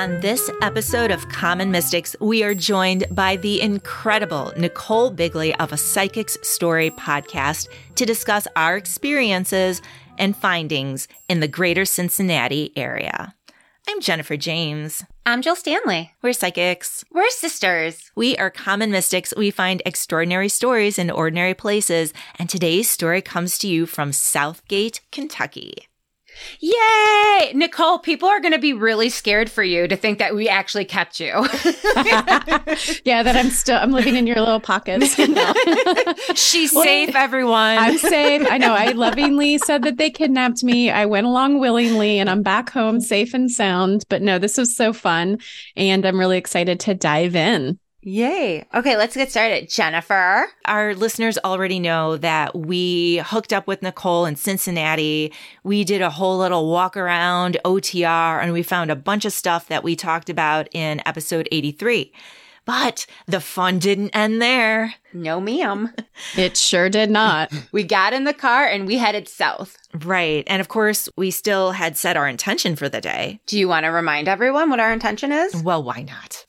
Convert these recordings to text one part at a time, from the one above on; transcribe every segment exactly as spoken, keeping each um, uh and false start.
On this episode of Common Mystics, we are joined by the incredible Nicole Bigley of A Psychic's Story podcast to discuss our experiences and findings in the greater Cincinnati area. I'm Jennifer James. I'm Jill Stanley. We're psychics. We're sisters. We are common mystics. We find extraordinary stories in ordinary places. And today's story comes to you from Southgate, Kentucky. Yay! Nicole, people are going to be really scared for you to think that we actually kept you. Yeah, that I'm still, I'm living in your little pockets. She's well, safe, everyone. I'm safe. I know. I lovingly said that they kidnapped me. I went along willingly and I'm back home safe and sound. But no, this was so fun. And I'm really excited to dive in. Yay. Okay, let's get started. Jennifer. Our listeners already know that we hooked up with Nicole in Cincinnati. We did a whole little walk around O T R and we found a bunch of stuff that we talked about in episode eighty-three. But the fun didn't end there. No, ma'am. It sure did not. We got in the car and we headed south. Right. And of course, we still had set our intention for the day. Do you want to remind everyone what our intention is? Well, why not?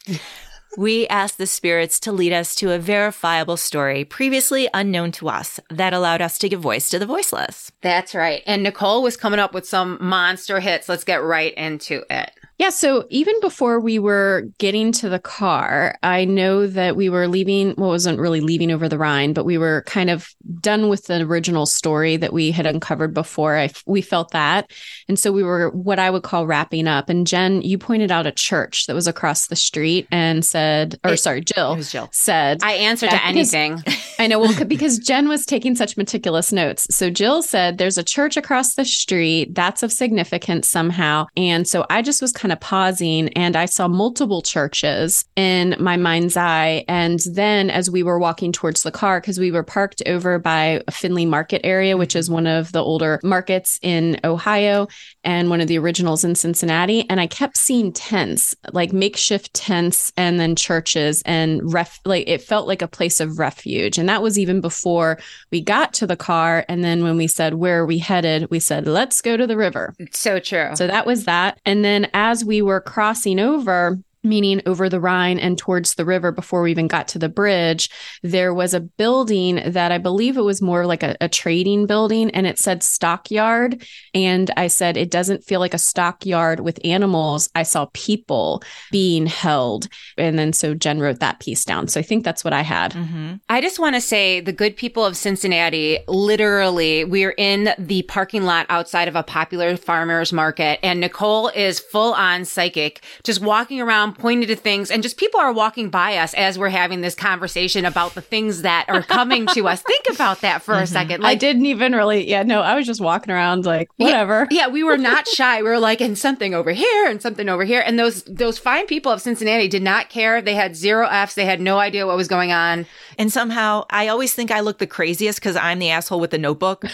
We asked the spirits to lead us to a verifiable story previously unknown to us that allowed us to give voice to the voiceless. That's right. And Nicole was coming up with some monster hits. Let's get right into it. Yeah, so even before we were getting to the car, I know that we were leaving, well, it wasn't really leaving over the Rhine, but we were kind of done with the original story that we had uncovered before. I, we felt that. And so we were what I would call wrapping up. And Jen, you pointed out a church that was across the street and said, or it, sorry, Jill, it was Jill. said. I answered to anything. I know, well, because Jen was taking such meticulous notes. So Jill said, there's a church across the street that's of significance somehow. And so I just was kind of pausing and I saw multiple churches in my mind's eye. And then as we were walking towards the car, because we were parked over by Finley Market area, which is one of the older markets in Ohio and one of the originals in Cincinnati. And I kept seeing tents, like makeshift tents and then churches and ref, like it felt like a place of refuge. And that was even before we got to the car. And then when we said, where are we headed? We said, let's go to the river. So true. So that was that. And then as we were crossing over, meaning over the Rhine and towards the river before we even got to the bridge, there was a building that I believe it was more like a, a trading building and it said stockyard. And I said, it doesn't feel like a stockyard with animals. I saw people being held. And then so Jen wrote that piece down. So I think that's what I had. Mm-hmm. I just want to say the good people of Cincinnati, literally, we're in the parking lot outside of a popular farmer's market and Nicole is full on psychic, just walking around pointed to things and just people are walking by us as we're having this conversation about the things that are coming to us. Think about that for mm-hmm. a second. Like, I didn't even really, yeah, no, I was just walking around like, whatever. Yeah, yeah, we were not shy. We were like, and something over here and something over here. And those those fine people of Cincinnati did not care. They had zero Fs. They had no idea what was going on. And somehow I always think I look the craziest because I'm the asshole with the notebook.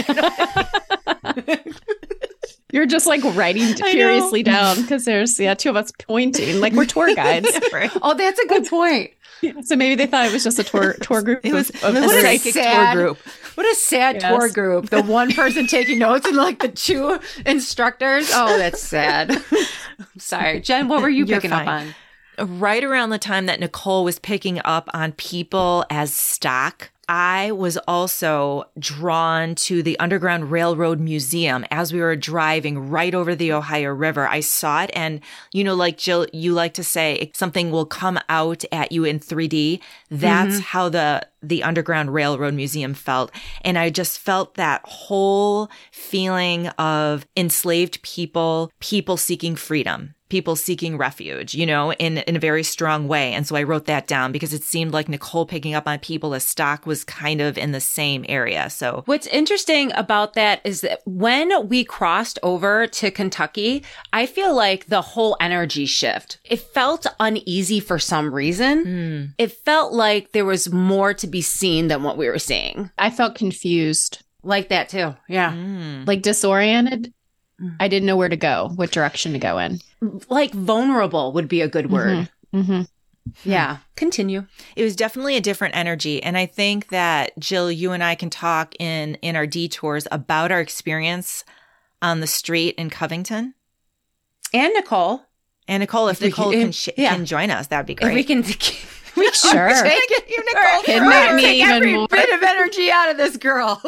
You're just like writing furiously down because there's, yeah, two of us pointing like we're tour guides. Right. Oh, that's a good point. Yeah, so maybe they thought it was just a tour tour group. It was, of, of of what a psychic tour group. What a sad yes. tour group. The one person taking notes and like the two instructors. Oh, that's sad. Sorry. Jen, what were you You're picking fine. up on? Right around the time that Nicole was picking up on people as stock, I was also drawn to the Underground Railroad Museum as we were driving right over the Ohio River. I saw it. And, you know, like Jill, you like to say something will come out at you in three D. That's mm-hmm. how the, the Underground Railroad Museum felt. And I just felt that whole feeling of enslaved people, people seeking freedom. People seeking refuge, you know, in, in a very strong way. And so I wrote that down because it seemed like Nicole picking up on people as stock was kind of in the same area. So what's interesting about that is that when we crossed over to Kentucky, I feel like the whole energy shift, it felt uneasy for some reason. Mm. It felt like there was more to be seen than what we were seeing. I felt confused. Like that too. Yeah. Mm. Like disoriented. I didn't know where to go, what direction to go in. Like vulnerable would be a good word. Mm-hmm. Mm-hmm. Yeah. Continue. It was definitely a different energy. And I think that, Jill, you and I can talk in, in our detours about our experience on the street in Covington. And Nicole. And Nicole, if, If we Nicole can- can, sh- yeah. can join us, that'd be If great. we can, we Sure. take you, Nicole. Kidnap me Take even every more. bit of energy out of this girl.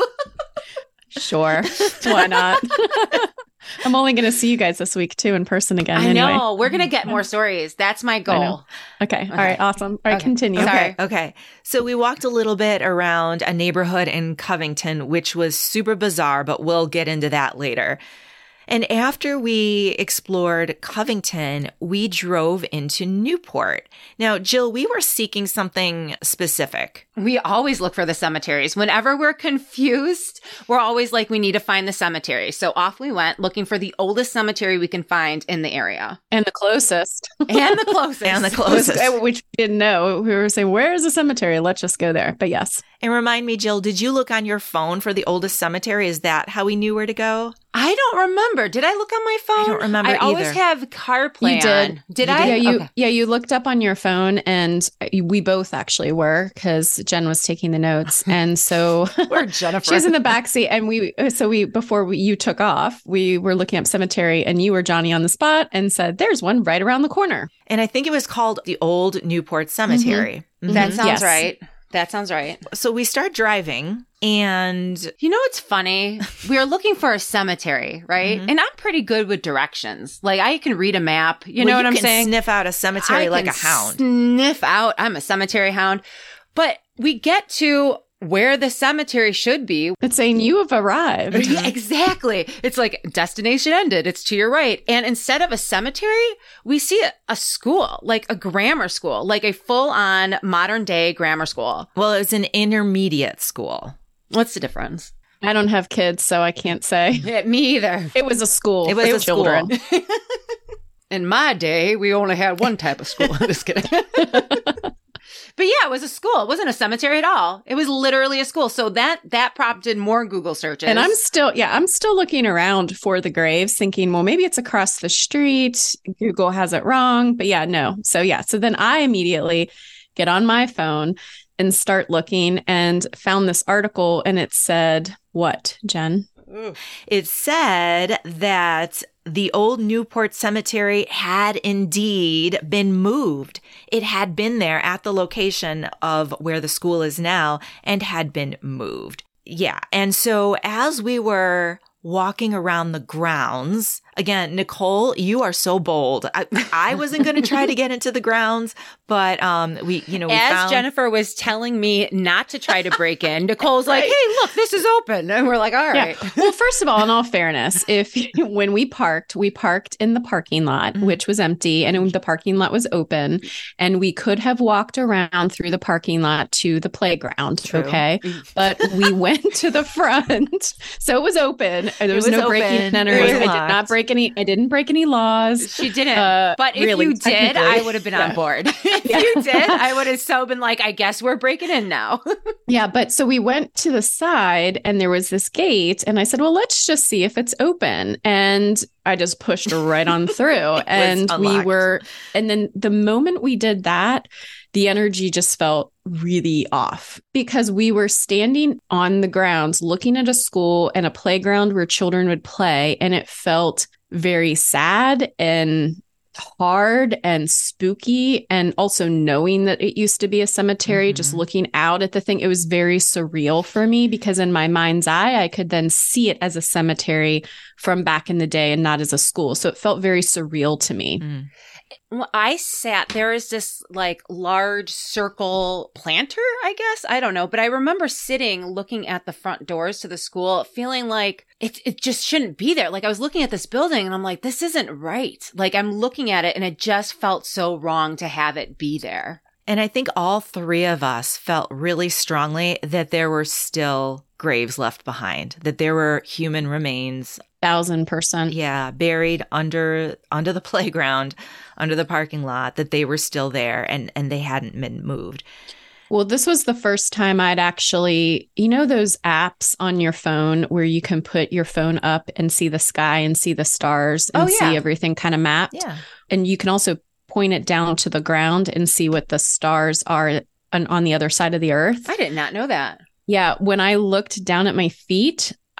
Sure. Why not? I'm only going to see you guys this week too in person again. I anyway. know. We're gonna get more stories. That's my goal. Okay. All right. Awesome. All right. Okay. Continue. Sorry. Okay. Okay. So we walked a little bit around a neighborhood in Covington, which was super bizarre, but we'll get into that later. And after we explored Covington, we drove into Newport. Now, Jill, we were seeking something specific. We always look for the cemeteries. Whenever we're confused, we're always like, we need to find the cemetery. So off we went looking for the oldest cemetery we can find in the area. And the closest. And the closest. And the closest. Which we didn't know. We were saying, where is the cemetery? Let's just go there. But yes. And remind me, Jill, did you look on your phone for the oldest cemetery? Is that how we knew where to go? I don't remember. Did I look on my phone? I don't remember I always either. have CarPlay You did. on. Did You I? Yeah, you Okay. yeah, you looked up on your phone and we both actually were because Jen was taking the notes. And so We're Jennifer. she was in the back seat and we so we before we, you took off, we were looking up cemetery and you were Johnny on the spot and said, there's one right around the corner. And I think it was called the Old Newport Cemetery. Mhm. That sounds Yes. right. That sounds right. So we start driving and You know what's funny? We were looking for a cemetery, right? Mhm. And I'm pretty good with directions. Like I can read a map. You know well, what I'm can saying? Sniff out a cemetery I like a can hound. Sniff out. I'm a cemetery hound. But we get to where the cemetery should be. It's saying you have arrived. Yeah, exactly. It's like destination ended. It's to your right. And instead of a cemetery, we see a, a school, like a grammar school, like a full on modern day grammar school. Well, it was an intermediate school. What's the difference? I don't have kids, so I can't say. Yeah, me either. It was a school. It was for a children. school. In my day, we only had one type of school. Just kidding. But yeah, it was a school. It wasn't a cemetery at all. It was literally a school. So that that prompted more Google searches. And I'm still, yeah, I'm still looking around for the graves thinking, well, maybe it's across the street. Google has it wrong. But yeah, no. So yeah. So then I immediately get on my phone and start looking and found this article and it said, what, Jen? It said that the Old Newport Cemetery had indeed been moved. It had been there at the location of where the school is now and had been moved. Yeah. And so as we were walking around the grounds, again, Nicole, you are so bold. I, I wasn't going to try to get into the grounds, but um, we, you know, we As found- Jennifer was telling me not to try to break in, Nicole's like, hey, look, this is open. And we're like, all right. Yeah. Well, first of all, in all fairness, if when we parked, we parked in the parking lot, Mhm. which was empty, and the parking lot was open, and we could have walked around through the parking lot to the playground. True. Okay, but we went to the front, so it was open. There was, was no breaking open. and It entering. was I did locked. not break any. I didn't break any laws. She didn't. Uh, but if really, you did, technically. I would have been on Yeah. board. If Yeah. you did, I would have so been like, I guess we're breaking in now. Yeah, but so we went to the side and there was this gate and I said, well, let's just see if it's open. And I just pushed right on through and we unlocked. were, and then the moment we did that, the energy just felt really off because we were standing on the grounds looking at a school and a playground where children would play. And it felt very sad and hard and spooky, and also knowing that it used to be a cemetery, Mhm. just looking out at the thing, it was very surreal for me because in my mind's eye I could then see it as a cemetery from back in the day and not as a school, so it felt very surreal to me. Mm. Well, I sat, there is this like large circle planter, I guess. I don't know. But I remember sitting looking at the front doors to the school, feeling like it, it just shouldn't be there. Like I was looking at this building and I'm like, this isn't right. Like I'm looking at it and it just felt so wrong to have it be there. And I think all three of us felt really strongly that there were still graves left behind, that there were human remains, Thousand percent. yeah, buried under under the playground, under the parking lot, that they were still there and and they hadn't been moved. Well, this was the first time I'd actually, you know, those apps on your phone where you can put your phone up and see the sky and see the stars and Oh, yeah. see everything kind of mapped. Yeah. And you can also point it down to the ground and see what the stars are on, on the other side of the earth. I did not know that. Yeah. When I looked down at my feet,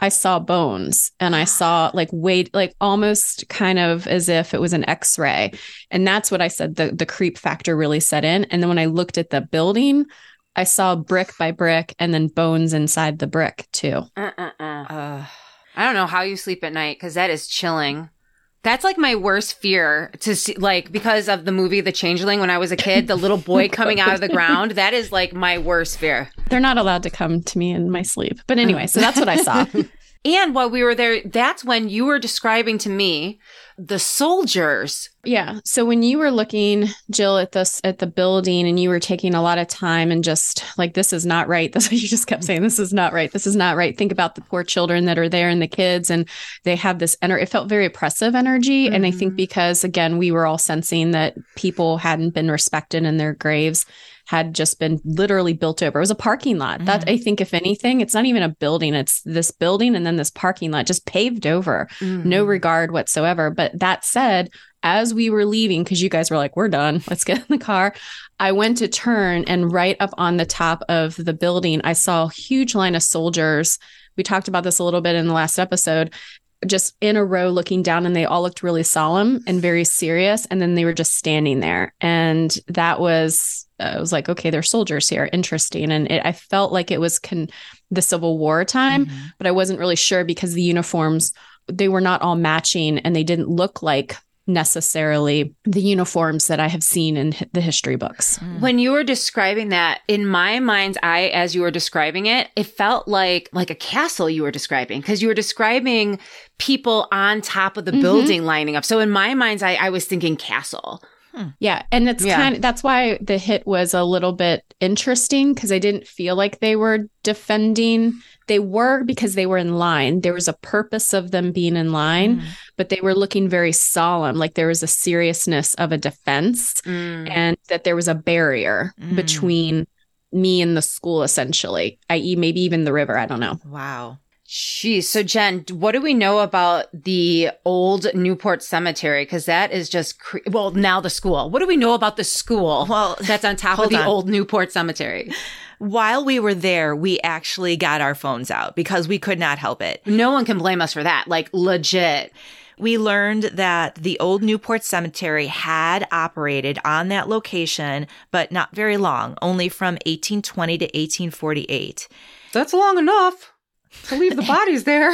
I saw bones and I saw like weight, like almost kind of as if it was an x-ray. And that's what I said, the, the creep factor really set in. And then when I looked at the building, I saw brick by brick and then bones inside the brick too. Uh-uh-uh. Uh, I don't know how you sleep at night because that is chilling. That's like my worst fear to see, like, because of the movie The Changeling when I was a kid, the little boy coming out of the ground. That is like my worst fear. They're not allowed to come to me in my sleep. But anyway, so that's what I saw. And while we were there, that's when you were describing to me the soldiers. Yeah. So when you were looking, Jill, at this at the building and you were taking a lot of time and just like, this is not right. That's what you just kept saying. This is not right. This is not right. Think about the poor children that are there and the kids, and they have this energy. It felt very oppressive energy. Mm-hmm. And I think because, again, we were all sensing that people hadn't been respected in their graves, had just been literally built over. It was a parking lot. Mm-hmm. That, I think, if anything, it's not even a building. It's this building and then this parking lot just paved over. Mm-hmm. No regard whatsoever. But that said, as we were leaving, because you guys were like, we're done, let's get in the car, I went to turn, and right up on the top of the building, I saw a huge line of soldiers. We talked about this a little bit in the last episode, just in a row looking down, and they all looked really solemn and very serious. And then they were just standing there. And that was, uh, I was like, okay, they're soldiers here. Interesting. And it, I felt like it was con- the Civil War time, mm-hmm. but I wasn't really sure because the uniforms, they were not all matching and they didn't look like necessarily the uniforms that I have seen in h- the history books. When you were describing that, in my mind's eye, as you were describing it, it felt like like a castle you were describing, because you were describing people on top of the mm-hmm. building lining up. So in my mind's eye, I was thinking castle. Hmm. Yeah. And it's yeah. kind of, that's why the hit was a little bit interesting, because I didn't feel like they were defending. They were, because they were in line. There was a purpose of them being in line, mm. but they were looking very solemn, like there was a seriousness of a defense mm. and that there was a barrier mm. between me and the school, essentially, that is maybe even the river. I don't know. Wow. Jeez. So Jen, what do we know about the old Newport Cemetery? Because that is just, cre- well, now the school. What do we know about the school well, that's on top of the on. old Newport Cemetery? While we were there, we actually got our phones out because we could not help it. No one can blame us for that. Like, legit. We learned that the old Newport Cemetery had operated on that location, but not very long, only from eighteen twenty to eighteen forty-eight. That's long enough to leave the bodies there.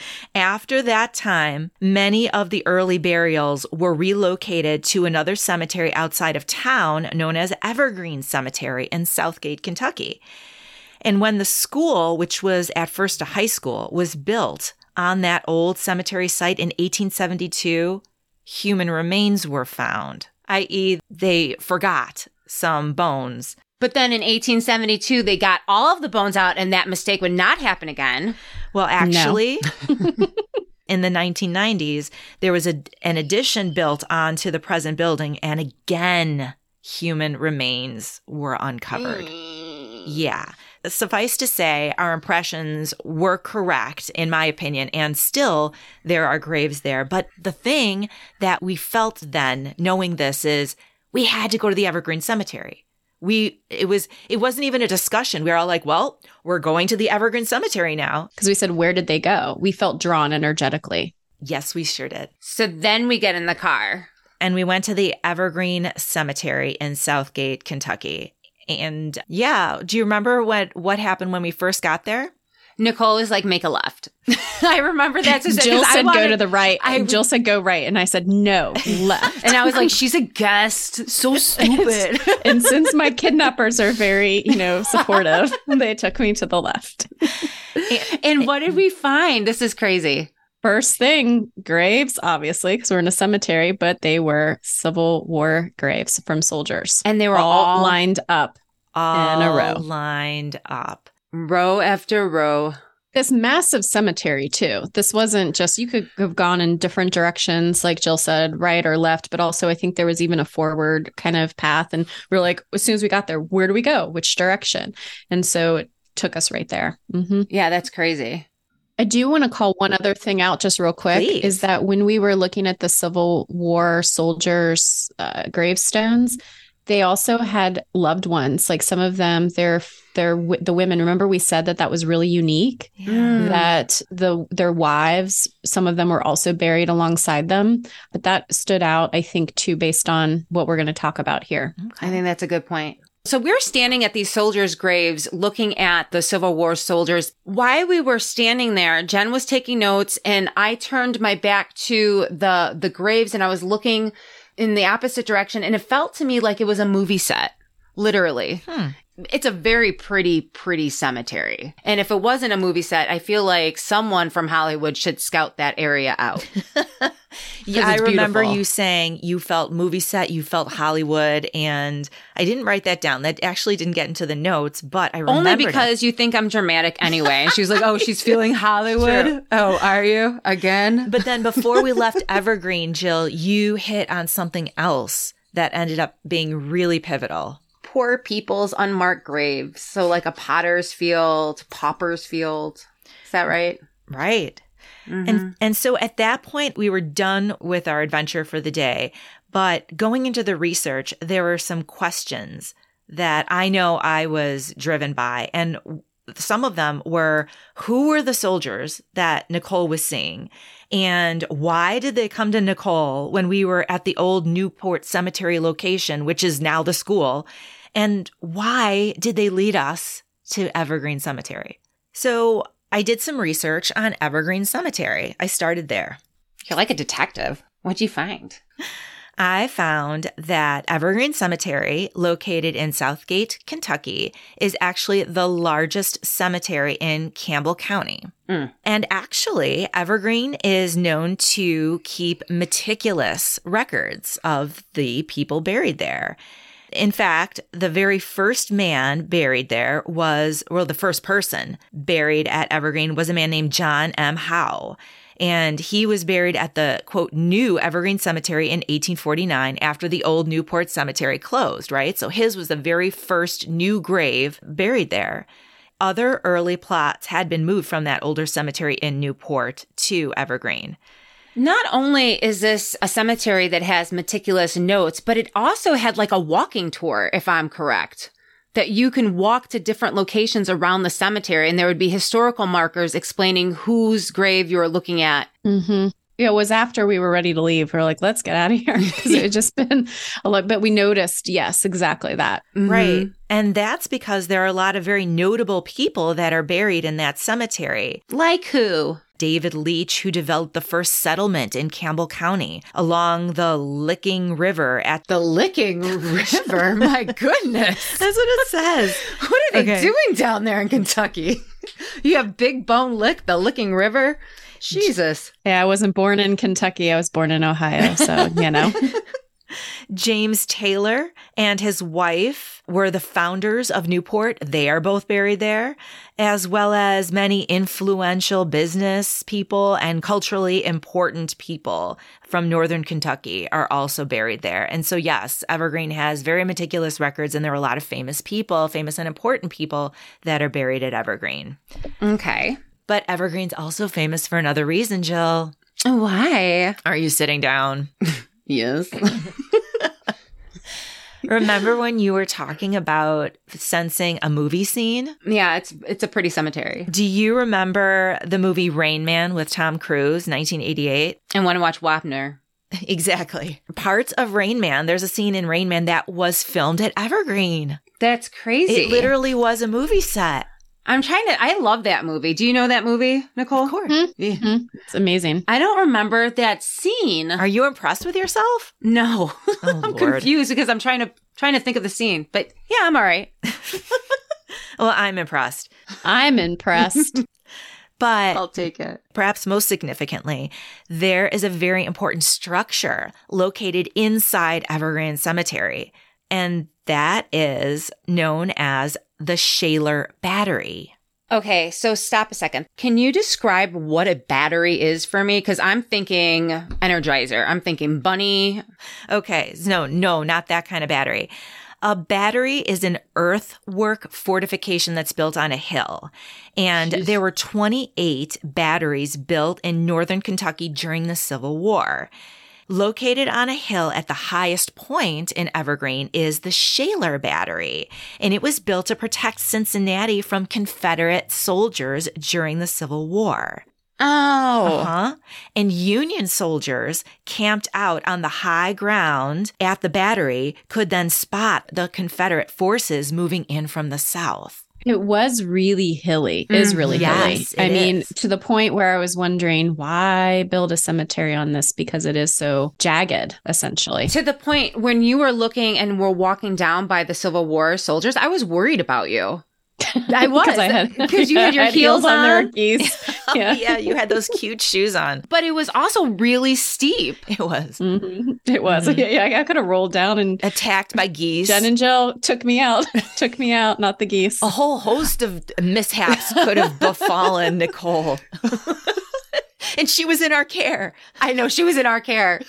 After that time, many of the early burials were relocated to another cemetery outside of town known as Evergreen Cemetery in Southgate, Kentucky. And when the school, which was at first a high school, was built on that old cemetery site in eighteen seventy-two, human remains were found, that is they forgot some bones. But then in eighteen seventy-two, they got all of the bones out, and that mistake would not happen again. Well, actually, no. In the nineteen nineties, there was a, an addition built onto the present building, and again, human remains were uncovered. Mm. Yeah. Suffice to say, our impressions were correct, in my opinion, and still there are graves there. But the thing that we felt then, knowing this, is we had to go to the Evergreen Cemetery. We, it was, it wasn't even a discussion. We were all like, well, we're going to the Evergreen Cemetery now. Because we said, where did they go? We felt drawn energetically. Yes, we sure did. So then we get in the car. And we went to the Evergreen Cemetery in Southgate, Kentucky. And yeah, do you remember what, what happened when we first got there? Nicole was like, make a left. I remember that. So Jill said, wanted, go to the right. I, Jill said, go right. And I said, no, left. And I was like, she's a guest. So stupid. And since my kidnappers are very, you know, supportive, they took me to the left. and, and what did we find? This is crazy. First thing, graves, obviously, because we're in a cemetery, but they were Civil War graves from soldiers. And they were all, all lined up all in a row. lined up. Row after row. This massive cemetery, too. This wasn't just, you could have gone in different directions, like Jill said, right or left, but also I think there was even a forward kind of path. And we we're like, as soon as we got there, where do we go? Which direction? And so it took us right there. Mm-hmm. Yeah, that's crazy. I do want to call one other thing out just real quick. Please. Is that when we were looking at the Civil War soldiers' uh, gravestones, They also had loved ones. Like some of them, they're, they're the women. Remember we said that that was really unique, Yeah. that the their wives, some of them were also buried alongside them. But that stood out, I think, too, based on what we're going to talk about here. I think that's a good point. So we're standing at these soldiers' graves looking at the Civil War soldiers. While we were standing there, Jen was taking notes and I turned my back to the the graves and I was looking in the opposite direction. And it felt to me like it was a movie set, literally. Hmm. It's a very pretty, pretty cemetery. And if it wasn't a movie set, I feel like someone from Hollywood should scout that area out. Yeah, I it's remember beautiful. you saying you felt movie set, you felt Hollywood, and I didn't write that down. That actually didn't get into the notes, but I remembered Only because it. you think I'm dramatic anyway. And she was like, oh, she's feeling Hollywood. True. Oh, are you? Again? But then before we left Evergreen, Jill, you hit on something else that ended up being really pivotal. Poor people's unmarked graves. So like a potter's field, pauper's field. Is that right? Right. Mm-hmm. And and so at that point, we were done with our adventure for the day. But going into the research, there were some questions that I know I was driven by. And some of them were, who were the soldiers that Nicole was seeing? And why did they come to Nicole when we were at the old Newport Cemetery location, which is now the school? And why did they lead us to Evergreen Cemetery? So I did some research on Evergreen Cemetery. I started there. You're like a detective. What'd you find? I found that Evergreen Cemetery, located in Southgate, Kentucky, is actually the largest cemetery in Campbell County. Mm. And actually, Evergreen is known to keep meticulous records of the people buried there. In fact, the very first man buried there was, well, the first person buried at Evergreen was a man named John M. Howe. And he was buried at the, quote, new Evergreen Cemetery in eighteen forty-nine after the old Newport Cemetery closed, right? So his was the very first new grave buried there. Other early plots had been moved from that older cemetery in Newport to Evergreen. Not only is this a cemetery that has meticulous notes, but it also had like a walking tour, if I'm correct, that you can walk to different locations around the cemetery and there would be historical markers explaining whose grave you're looking at. Mm-hmm. Yeah, it was after we were ready to leave. We are like, let's get out of here because it had just been a lot. But we noticed, yes, exactly that. Mm-hmm. Right. And that's because there are a lot of very notable people that are buried in that cemetery. Like who? David Leach, who developed the first settlement in Campbell County along the Licking River at The Licking River? My goodness. That's what it says. What are they Okay. doing down there in Kentucky? You have Big Bone Lick, the Licking River? Jesus. Yeah, I wasn't born in Kentucky. I was born in Ohio. So, you know. James Taylor and his wife were the founders of Newport. They are both buried there, as well as many influential business people and culturally important people from northern Kentucky are also buried there. And so, yes, Evergreen has very meticulous records, and there are a lot of famous people, famous and important people that are buried at Evergreen. Okay. But Evergreen's also famous for another reason, Jill. Why? Are you sitting down? Yes. Remember when you were talking about sensing a movie scene? Yeah, it's it's a pretty cemetery. Do you remember the movie Rain Man with Tom Cruise, nineteen eighty-eight? And want to watch Wapner. Exactly. Parts of Rain Man, there's a scene in Rain Man that was filmed at Evergreen. That's crazy. It literally was a movie set. I'm trying to, I love that movie. Do you know that movie, Nicole? Of course. Mhm. Yeah. Mhm. It's amazing. I don't remember that scene. Are you impressed with yourself? No. Oh, I'm Lord. confused because I'm trying to trying to think of the scene. But yeah, I'm all right. Well, I'm impressed. I'm impressed. But I'll take it. perhaps most significantly, there is a very important structure located inside Evergreen Cemetery, and that is known as the Shaler Battery. Okay, so stop a second. Can you describe what a battery is for me? Because I'm thinking Energizer. I'm thinking bunny. Okay, no, no, not that kind of battery. A battery is an earthwork fortification that's built on a hill. And Jeez. there were twenty-eight batteries built in northern Kentucky during the Civil War. Located on a hill at the highest point in Evergreen is the Shaler Battery, and it was built to protect Cincinnati from Confederate soldiers during the Civil War. Oh. Uh-huh. And Union soldiers camped out on the high ground at the battery could then spot the Confederate forces moving in from the south. It was really hilly, is really Mm, hilly. yes, it I mean, is. to the point where I was wondering why build a cemetery on this because it is so jagged, essentially. To the point when you were looking and were walking down by the Civil War soldiers, I was worried about you. I was. Because I had, Because you had your I heels on. on the geese. Yeah. Yeah. yeah, you had those cute shoes on. But it was also really steep. It was. hmm It was. Mhm. Yeah, yeah, I could have rolled down and Attacked by geese. Jen and Jill took me out. took me out, not the geese. A whole host of mishaps could have befallen Nicole. And she was in our care. I know she was in our care.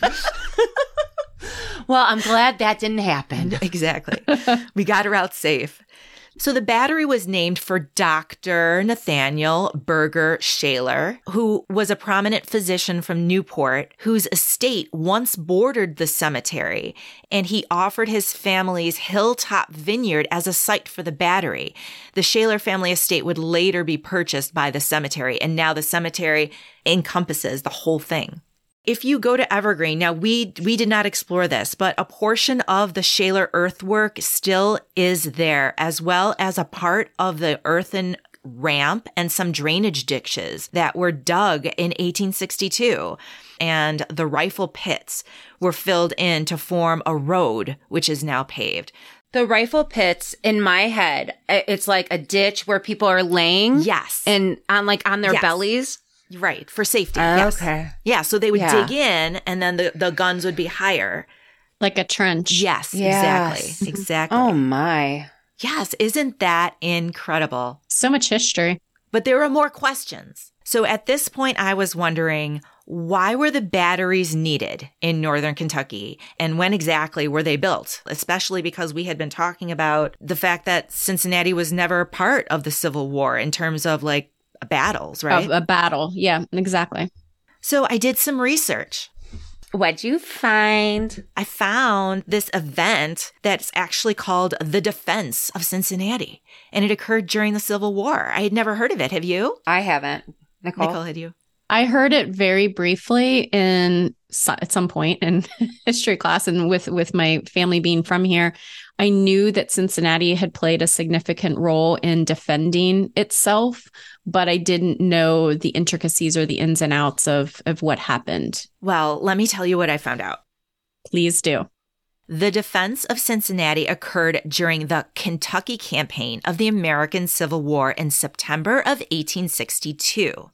Well, I'm glad that didn't happen. Exactly. We got her out safe. So the battery was named for Doctor Nathaniel Berger Shaler, who was a prominent physician from Newport, whose estate once bordered the cemetery, and he offered his family's hilltop vineyard as a site for the battery. The Shaler family estate would later be purchased by the cemetery, and now the cemetery encompasses the whole thing. If you go to Evergreen, now we we did not explore this, but a portion of the Shaler earthwork still is there, as well as a part of the earthen ramp and some drainage ditches that were dug in eighteen sixty-two. And the rifle pits were filled in to form a road, which is now paved. The rifle pits, in my head, i- it's like a ditch where people are laying. Yes. And on like on their Yes. bellies. Right, for safety. Yes. Okay. Yeah, so they would Yeah. dig in and then the, the guns would be higher. Like a trench. Yes, Yes. exactly. Exactly. Oh my. Yes, isn't that incredible? So much history. But there are more questions. So at this point, I was wondering, why were the batteries needed in northern Kentucky? And when exactly were they built? Especially because we had been talking about the fact that Cincinnati was never part of the Civil War in terms of like battles, right? Of a battle. Yeah, exactly. So I did some research. What'd you find? I found this event that's actually called the Defense of Cincinnati, and it occurred during the Civil War. I had never heard of it. Have you? I haven't. Nicole? Nicole, had you? I heard it very briefly in so- at some point in history class, and with with my family being from here, I knew that Cincinnati had played a significant role in defending itself, but I didn't know the intricacies or the ins and outs of of what happened. Well, let me tell you what I found out. Please do. The defense of Cincinnati occurred during the Kentucky campaign of the American Civil War in September of eighteen sixty-two.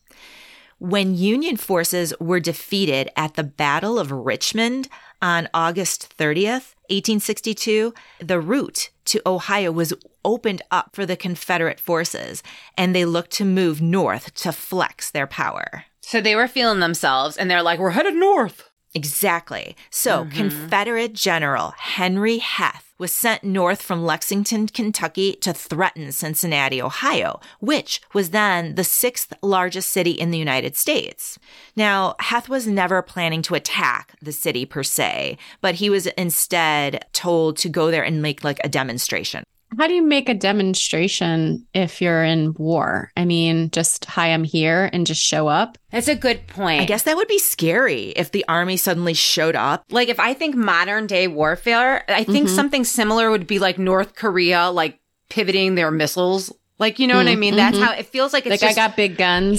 When Union forces were defeated at the Battle of Richmond on August thirtieth, eighteen sixty-two, the route to Ohio was opened up for the Confederate forces, and they looked to move north to flex their power. So they were feeling themselves and they're like, we're headed north. Exactly. So Mhm. Confederate General Henry Heth was sent north from Lexington, Kentucky to threaten Cincinnati, Ohio, which was then the sixth largest city in the United States. Now, Heth was never planning to attack the city per se, but he was instead told to go there and make like a demonstration. How do you make a demonstration if you're in war? I mean, just, hi, I'm here and just show up. That's a good point. I guess that would be scary if the army suddenly showed up. Like if I think modern day warfare, I think Mhm. something similar would be like North Korea, like pivoting their missiles. Like, you know what I Mm, mean? That's mhm. how it feels like it's Like, just, I got big guns.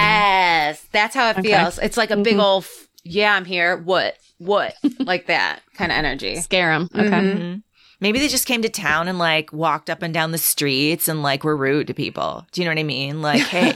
yes, that's how it Okay. feels. It's like a big Mhm. old, f- yeah, I'm here. What? What? Like that kind of energy. Scare them. Okay. Mhm. Mhm. Maybe they just came to town and like walked up and down the streets and like were rude to people. Do you know what I mean? Like, hey,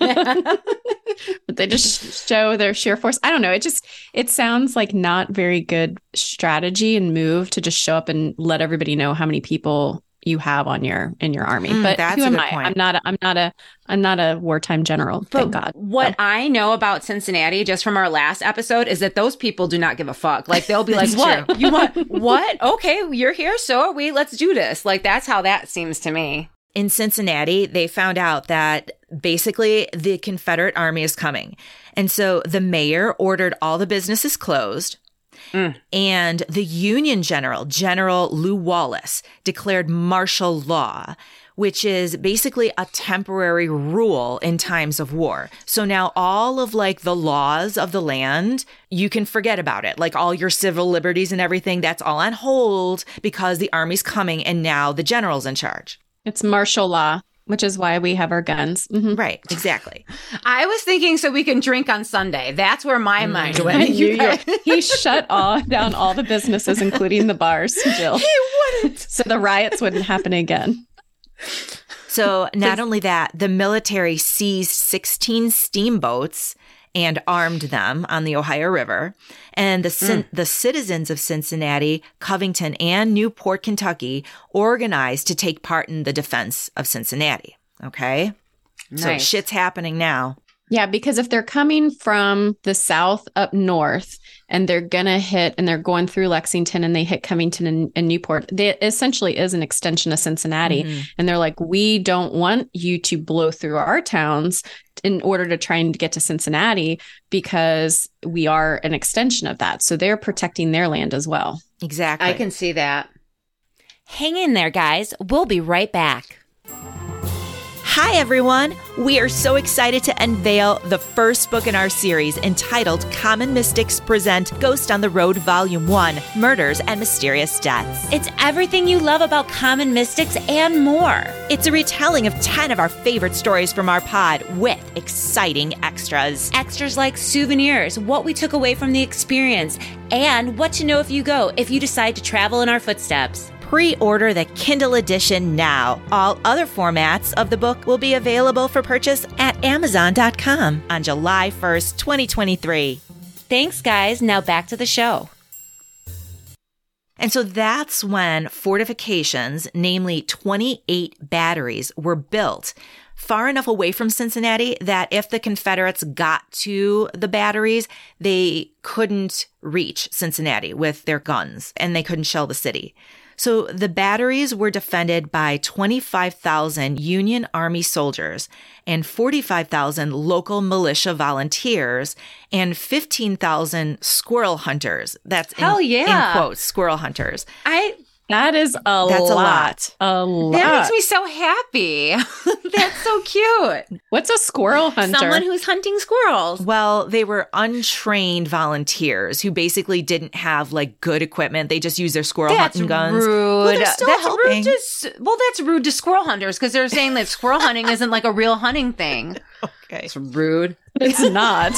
But they just show their sheer force. I don't know. It just, it sounds like not very good strategy and move to just show up and let everybody know how many people you have on your, in your army. Mm, but that's who a am good I? point. I'm not, a, I'm not a, I'm not a wartime general. Thank God. What So, I know about Cincinnati, just from our last episode, is that those people do not give a fuck. Like they'll be like, That's "What true. you want? What? Okay, you're here, so are we. Let's do this." Like that's how that seems to me. in Cincinnati, they found out that basically the Confederate army is coming. And so the mayor ordered all the businesses closed. Mm. And the Union general, General Lew Wallace, declared martial law, which is basically a temporary rule in times of war. So now all of like the laws of the land, you can forget about it. Like all your civil liberties and everything, that's all on hold because the army's coming and now the general's in charge. It's martial law, which is why we have our guns. Mm-hmm. Right, exactly. I was thinking so we can drink on Sunday. That's where my mm. mind went. you, you, he shut all down all the businesses, including the bars, Jill. He wouldn't. So the riots wouldn't happen again. So not only that, the military seized sixteen steamboats and armed them on the Ohio River. And the mm. the citizens of Cincinnati, Covington, and Newport, Kentucky organized to take part in the defense of Cincinnati. Okay? Nice. So shit's happening now. Yeah, because if they're coming from the south up north and they're going to hit and they're going through Lexington and they hit Covington and, and Newport, they essentially is an extension of Cincinnati. Mm-hmm. And they're like, we don't want you to blow through our towns in order to try and get to Cincinnati because we are an extension of that. So they're protecting their land as well. Exactly. I can see that. Hang in there, guys. We'll be right back. Hi, everyone. We are so excited to unveil the first book in our series entitled Common Mystics Present Ghost on the Road Volume one, Murders and Mysterious Deaths. It's everything you love about Common Mystics and more. It's a retelling of ten of our favorite stories from our pod with exciting extras. Extras like souvenirs, what we took away from the experience, and what to know if you go if you decide to travel in our footsteps. Pre-order the Kindle edition now. All other formats of the book will be available for purchase at amazon dot com on July first, twenty twenty-three. Thanks, guys. Now back to the show. And so that's when fortifications, namely twenty-eight batteries, were built far enough away from Cincinnati that if the Confederates got to the batteries, they couldn't reach Cincinnati with their guns and they couldn't shell the city. So the batteries were defended by twenty-five thousand Union Army soldiers and forty-five thousand local militia volunteers and fifteen thousand squirrel hunters. That's Hell in, yeah. in quotes, squirrel hunters. I That is a That's lot. a lot. A lot. That makes me so happy. That's so cute. What's a squirrel hunter? Someone who's hunting squirrels. Well, they were untrained volunteers who basically didn't have like good equipment. They just used their squirrel That's hunting guns. Rude. Well, they're still that's helping. rude to s- well, that's rude to squirrel hunters because they're saying that squirrel hunting isn't like a real hunting thing. Okay. It's rude. It's not.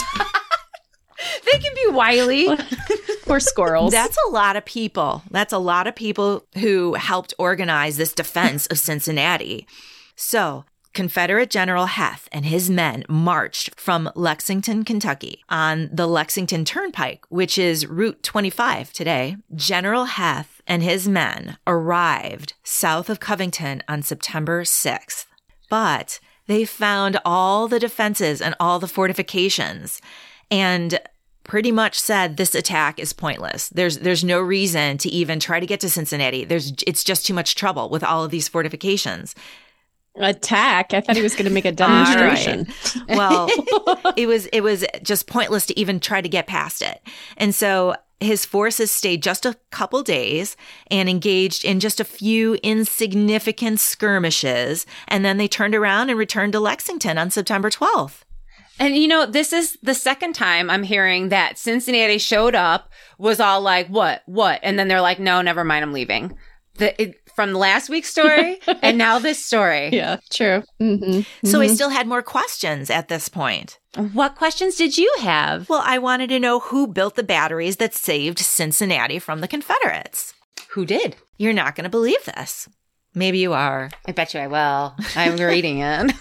They can be wily. Poor squirrels. That's a lot of people. That's a lot of people who helped organize this defense of Cincinnati. So Confederate General Heth and his men marched from Lexington, Kentucky on the Lexington Turnpike, which is Route twenty-five today. General Heth and his men arrived south of Covington on September sixth, but they found all the defenses and all the fortifications and pretty much said this attack is pointless. There's there's no reason to even try to get to Cincinnati. There's it's just too much trouble with all of these fortifications. Attack? I thought he was going to make a demonstration. Right. Well, it was it was just pointless to even try to get past it. And so his forces stayed just a couple days and engaged in just a few insignificant skirmishes, and then they turned around and returned to Lexington on September twelfth. And, you know, this is the second time I'm hearing that Cincinnati showed up, was all like, what, what? And then they're like, no, never mind, I'm leaving. The, it, from last week's story and now this story. Yeah, true. Mm-hmm. So mm-hmm. I still had more questions at this point. What questions did you have? Well, I wanted to know who built the batteries that saved Cincinnati from the Confederates. Who did? You're not going to believe this. Maybe you are. I bet you I will. I'm reading it.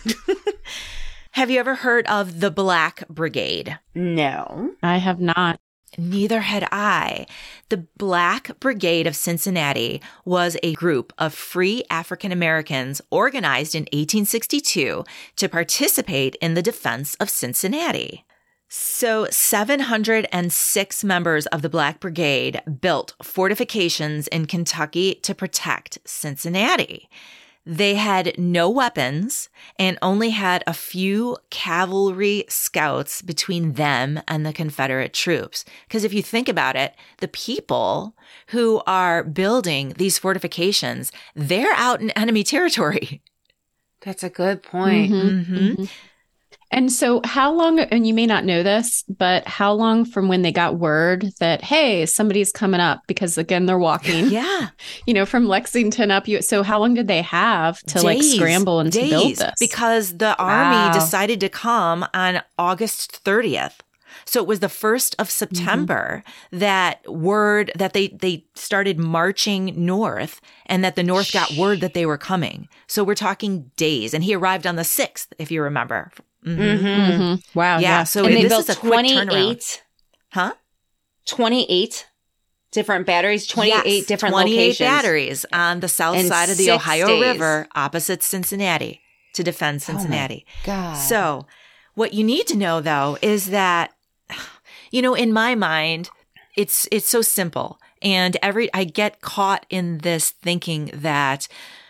Have you ever heard of the Black Brigade? No. I have not. Neither had I. The Black Brigade of Cincinnati was a group of free African Americans organized in eighteen sixty-two to participate in the defense of Cincinnati. So seven hundred six members of the Black Brigade built fortifications in Kentucky to protect Cincinnati. They had no weapons and only had a few cavalry scouts between them and the Confederate troops. Because if you think about it, the people who are building these fortifications, they're out in enemy territory. That's a good point. Mhm, Mm-hmm. mhm. And so how long, and you may not know this, but how long from when they got word that, hey, somebody's coming up, because again, they're walking, Yeah. you know, from Lexington up. You, so how long did they have to like Days, scramble and to build days, this? Because the Wow. army decided to come on August thirtieth. So it was the first of September Mm-hmm. that word that they, they started marching north, and that the North got word that they were coming. So we're talking days. And he arrived on the sixth, if you remember. Mhm. Mm-hmm. Mhm. Wow. Yeah. Yeah. So And they this built is a quick turnaround. twenty-eight, Huh? twenty-eight different batteries, twenty-eight Yes, different twenty-eight locations. batteries on the south In side of the six Ohio days. River opposite Cincinnati to defend Oh my Cincinnati. God. So what you need to know, though, is that, you know, in my mind, it's it's so simple. And every I get caught in this thinking that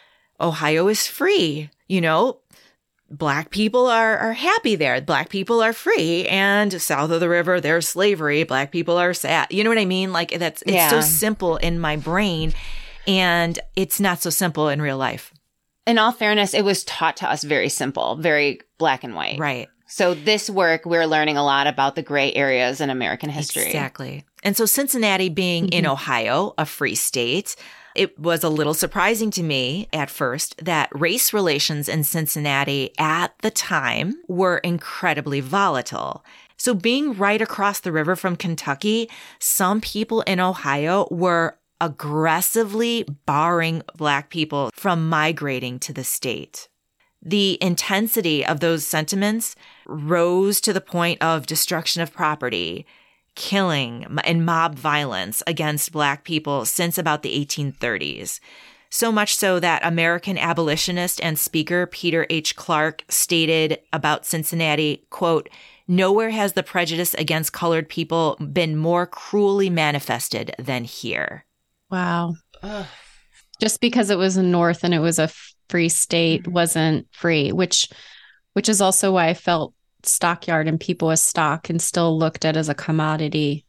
Ohio is free, you know, Black people are, are happy there. Black people are free. And south of the river, there's slavery. Black people are sad. You know what I mean? Like that's, it's Yeah. so simple in my brain, and it's not so simple in real life. In all fairness, it was taught to us very simple, very black and white. Right. So this work, we're learning a lot about the gray areas in American history. Exactly. And so Cincinnati being in Ohio, a free state, it was a little surprising to me at first that race relations in Cincinnati at the time were incredibly volatile. So being right across the river from Kentucky, some people in Ohio were aggressively barring Black people from migrating to the state. The intensity of those sentiments rose to the point of destruction of property, killing, and mob violence against Black people since about the eighteen thirties. So much so that American abolitionist and speaker Peter H. Clark stated about Cincinnati, quote, "Nowhere has the prejudice against colored people been more cruelly manifested than here." Wow. Ugh. Just because it was a North and it was a free state wasn't free, which, which is also why I felt stockyard and people as stock and still looked at as a commodity.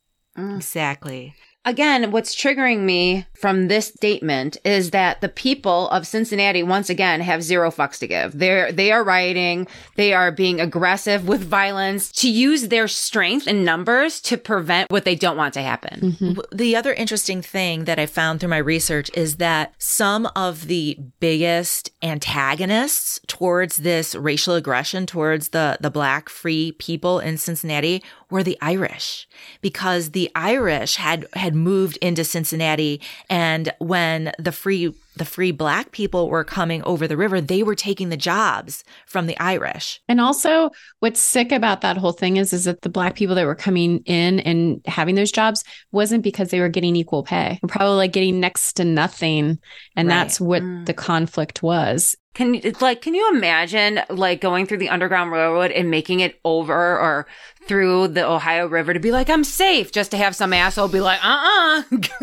Exactly. Again, what's triggering me from this statement is that the people of Cincinnati, once again, have zero fucks to give. They're, they are rioting. They are being aggressive with violence to use their strength in numbers to prevent what they don't want to happen. Mhm. The other interesting thing that I found through my research is that some of the biggest antagonists towards this racial aggression towards the, the Black free people in Cincinnati were the Irish, because the Irish had, had moved into Cincinnati. And when the free, the free Black people were coming over the river, they were taking the jobs from the Irish. And also what's sick about that whole thing is, is that the Black people that were coming in and having those jobs wasn't because they were getting equal pay. They're probably like getting next to nothing. And Right. that's what Mm. the conflict was. Can it's like, can you imagine like going through the Underground Railroad and making it over or through the Ohio River to be like, I'm safe, just to have some asshole be like, uh-uh,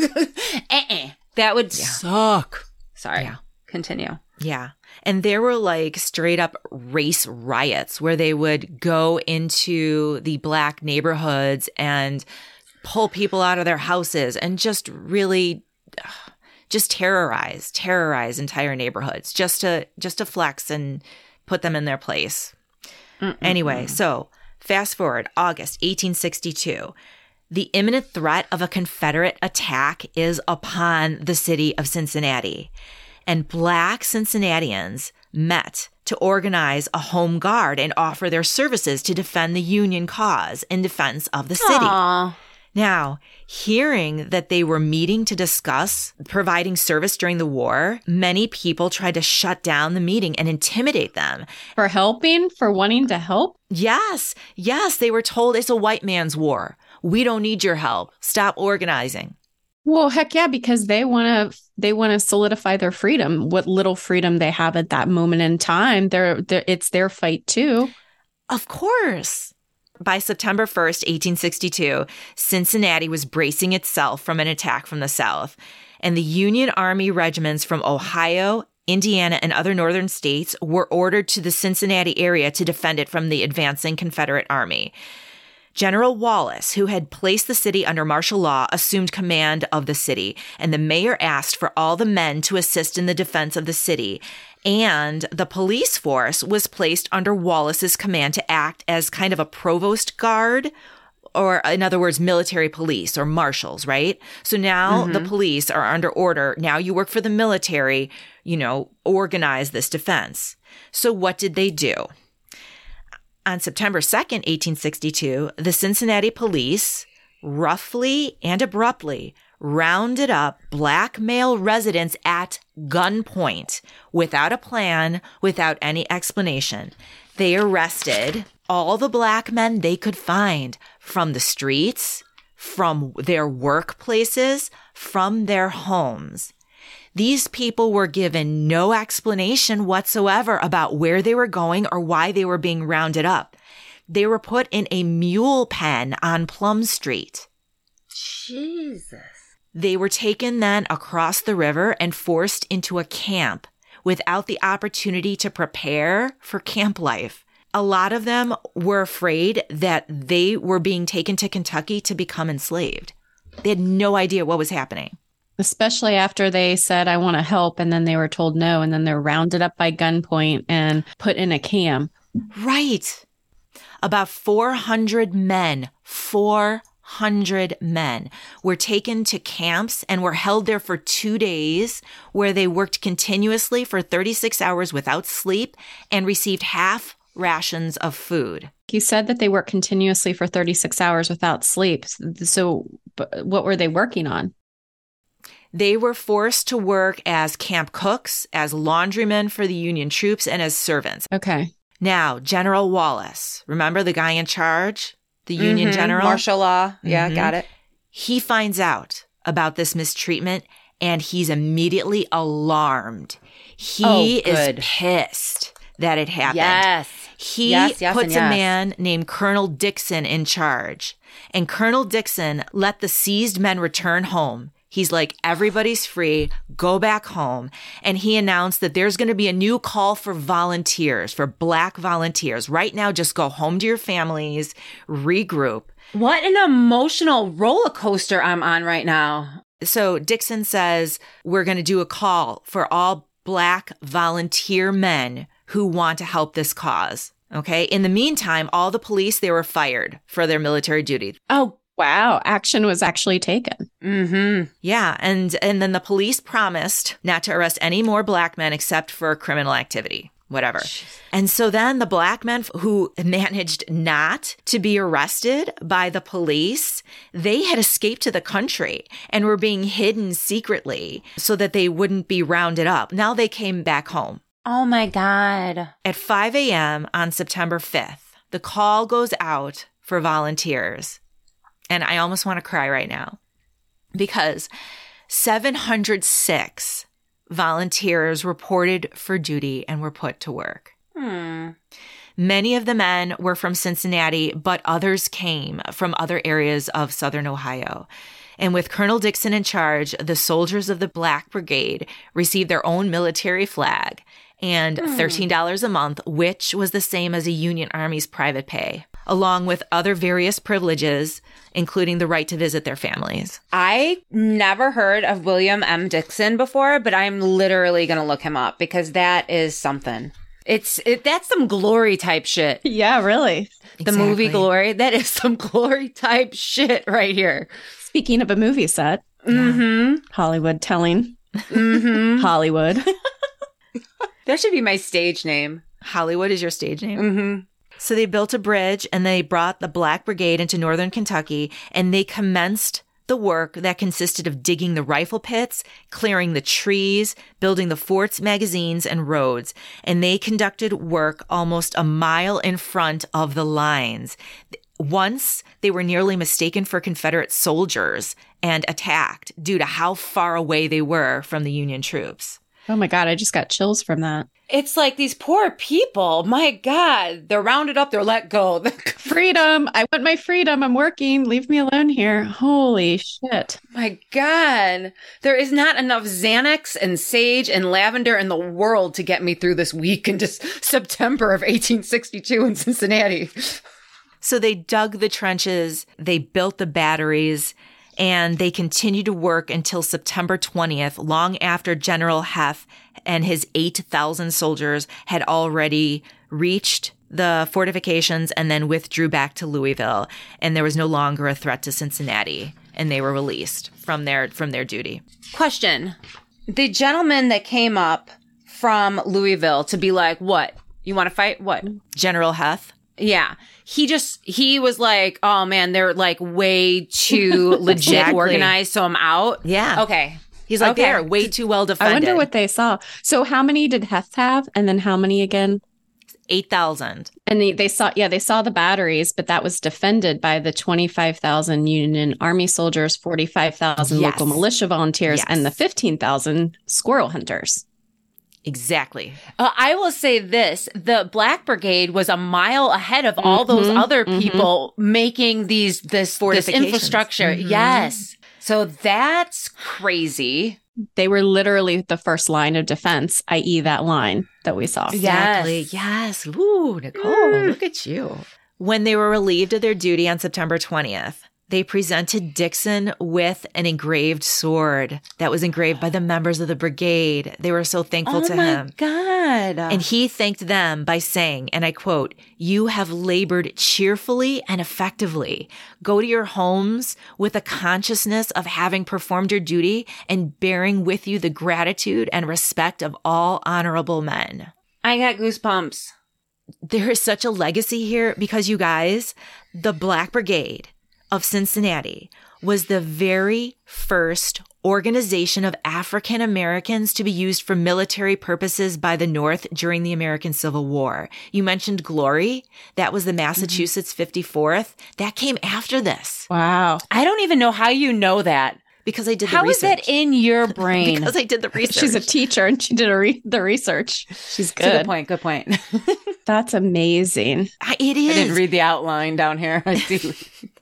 uh-uh. That would Yeah. suck. Sorry. Yeah. Continue. Yeah. And there were like straight up race riots where they would go into the Black neighborhoods and pull people out of their houses and just really uh, just terrorize, terrorize entire neighborhoods just to, just to flex and put them in their place. Mm-mm-mm. Anyway, so fast forward, August eighteen sixty-two. The imminent threat of a Confederate attack is upon the city of Cincinnati, and Black Cincinnatians met to organize a home guard and offer their services to defend the Union cause in defense of the city. Aw. Now, hearing that they were meeting to discuss providing service during the war, many people tried to shut down the meeting and intimidate them. For helping, for wanting to help. Yes, yes, they were told it's a white man's war. We don't need your help. Stop organizing. Well, heck yeah, because they want to they want to solidify their freedom, what little freedom they have at that moment in time. They're, they're it's their fight too. Of course. By September first, eighteen sixty-two, Cincinnati was bracing itself from an attack from the South, and the Union Army regiments from Ohio Indiana, and other northern states were ordered to the Cincinnati area to defend it from the advancing Confederate army. General Wallace, who had placed the city under martial law, assumed command of the city, and the mayor asked for all the men to assist in the defense of the city. And the police force was placed under Wallace's command to act as kind of a provost guard, or in other words, military police or marshals, right? So now mm-hmm. the police are under order. Now you work for the military, you know, organize this defense. So what did they do? On September second, eighteen sixty-two, the Cincinnati police roughly and abruptly rounded up black male residents at gunpoint without a plan, without any explanation. They arrested all the black men they could find from the streets, from their workplaces, from their homes. These people were given no explanation whatsoever about where they were going or why they were being rounded up. They were put in a mule pen on Plum Street. Jesus. They were taken then across the river and forced into a camp without the opportunity to prepare for camp life. A lot of them were afraid that they were being taken to Kentucky to become enslaved. They had no idea what was happening. Especially after they said, I want to help, and then they were told no, and then they're rounded up by gunpoint and put in a camp. Right. About four hundred men, four hundred men were taken to camps and were held there for two days where they worked continuously for thirty-six hours without sleep and received half rations of food. You said that they worked continuously for thirty-six hours without sleep. So what were they working on? They were forced to work as camp cooks, as laundrymen for the Union troops, and as servants. Okay. Now, General Wallace, remember the guy in charge? The Union mm-hmm. general? Martial law. Yeah, mm-hmm. got it. He finds out about this mistreatment, and he's immediately alarmed. He oh, is pissed that it happened. Yes. He yes, yes, puts yes. a man named Colonel Dixon in charge, and Colonel Dixon let the seized men return home. He's like, everybody's free, go back home. And he announced that there's going to be a new call for volunteers, for black volunteers. Right now, just go home to your families, regroup. What an emotional roller coaster I'm on right now. So Dixon says, we're going to do a call for all black volunteer men who want to help this cause. Okay. In the meantime, all the police, they were fired for their military duty. Oh, wow. Action was actually taken. Mm-hmm. Yeah. And, and then the police promised not to arrest any more black men except for criminal activity, whatever. Jeez. And so then the black men who managed not to be arrested by the police, they had escaped to the country and were being hidden secretly so that they wouldn't be rounded up. Now they came back home. Oh my God. At five a.m. on September fifth, the call goes out for volunteers. And I almost want to cry right now because seven hundred six volunteers reported for duty and were put to work. Hmm. Many of the men were from Cincinnati, but others came from other areas of Southern Ohio. And with Colonel Dixon in charge, the soldiers of the Black Brigade received their own military flag and hmm. thirteen dollars a month, which was the same as a Union Army's private pay, along with other various privileges, including the right to visit their families. I never heard of William M. Dixon before, but I'm literally going to look him up because that is something. It's it, that's some Glory type shit. Yeah, really. The exactly. movie Glory, that is some Glory type shit right here. Speaking of a movie set, mm-hmm. Hollywood telling. Mm-hmm. Hollywood. That should be my stage name. Hollywood is your stage name? Mm-hmm. So they built a bridge and they brought the Black Brigade into northern Kentucky and they commenced the work that consisted of digging the rifle pits, clearing the trees, building the forts, magazines, and roads. And they conducted work almost a mile in front of the lines. Once they were nearly mistaken for Confederate soldiers and attacked due to how far away they were from the Union troops. Oh my God, I just got chills from that. It's like these poor people, my God, they're rounded up, they're let go. The freedom. I want my freedom. I'm working. Leave me alone here. Holy shit. My God. There is not enough Xanax and sage and lavender in the world to get me through this week in just September of eighteen sixty-two in Cincinnati. So they dug the trenches, they built the batteries, and they continued to work until September twentieth, long after General Heth and his eight thousand soldiers had already reached the fortifications and then withdrew back to Louisville. And there was no longer a threat to Cincinnati, and they were released from their from their duty. Question. The gentleman that came up from Louisville to be like, what? You want to fight? What? General Heth? Yeah. He just, he was like, oh man, they're like way too legit Exactly. organized, so I'm out. Yeah. Okay. He's like, Okay. they are way too well defended. I wonder what they saw. So how many did Heth have? And then how many again? eight thousand. And they, they saw, yeah, they saw the batteries, but that was defended by the twenty-five thousand Union Army soldiers, forty-five thousand Yes. local militia volunteers, Yes. and the fifteen thousand squirrel hunters. Exactly. Uh, I will say this, the Black Brigade was a mile ahead of all those Mhm, other mhm. people making these, this, this Fortifications. infrastructure. Mhm. Yes. So that's crazy. They were literally the first line of defense, that is that line that we saw. Exactly. Yes. Yes. Ooh, Nicole, look at you. When they were relieved of their duty on September twentieth, they presented Dixon with an engraved sword that was engraved by the members of the brigade. They were so thankful Oh to my him. God. And he thanked them by saying, and I quote, "You have labored cheerfully and effectively. Go to your homes with a consciousness of having performed your duty and bearing with you the gratitude and respect of all honorable men." I got goosebumps. There is such a legacy here because, you guys, the Black Brigade of Cincinnati was the very first organization of African Americans to be used for military purposes by the North during the American Civil War. You mentioned Glory. That was the Massachusetts fifty-fourth. That came after this Wow. I don't even know how you know that. because I did the How is research. that in your brain? Because I did the research. She's a teacher and she did a re- the research. She's That's a good good. point. Good point. That's amazing. I- It is. I didn't read the outline down here. I see.